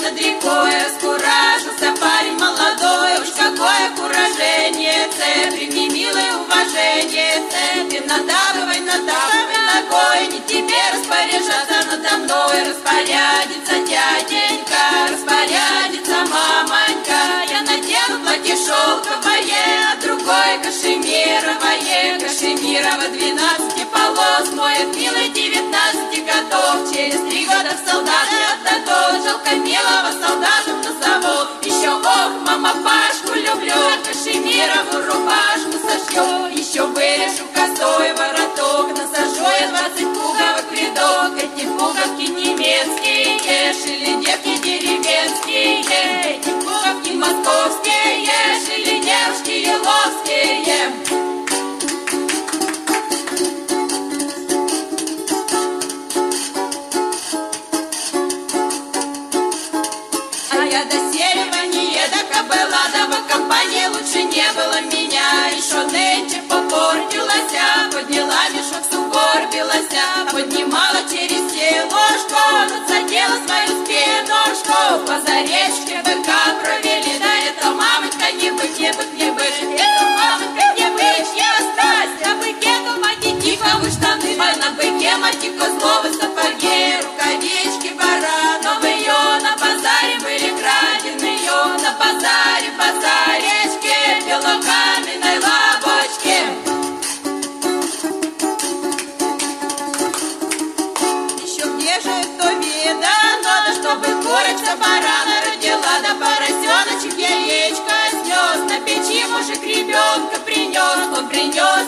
над рекой, раскуражился парень молодой. Уж какое куражение, прими, милое уважение, ты надавывай ногой, не тебе распоряжаться надо мной. Распорядится дяденька, распорядится мамонька, я надену платье шелковое, а другое кашемировое, кашемирово 12 полос, моет милый 19 годов, через 3 года в солдаты отдадут, жалко милого солдата на завод. Еще ох, мама, Пашку люблю, кашемирову рубашку сошью, еще вырежу косой вороток, насажу я 20 пуговок в рядок. Эти пуговки немецкие, шили девки деревенские, эти пуговки московские, шили девушки еловские. Я до Серева не еда кобыла, да в компании лучше не было меня. Еще нынче попортилась, подняла мешок, сугорбилась, поднимала через селошку, надсадила свою спиношку. По заречке быка провели, да это мамонька не быть, не быть, не быть, это мамонька не быть, я страсть. На быке дома тихо штаны, на быке мати козловы сапоги, рукавички барановые, на базаре были краденые, на базаре, базаречке, белокаменной лавочке. Еще где же то видано, да чтобы курочка барана родила, да поросеночек яичко снес, на печи мужик ребенка принес, он принес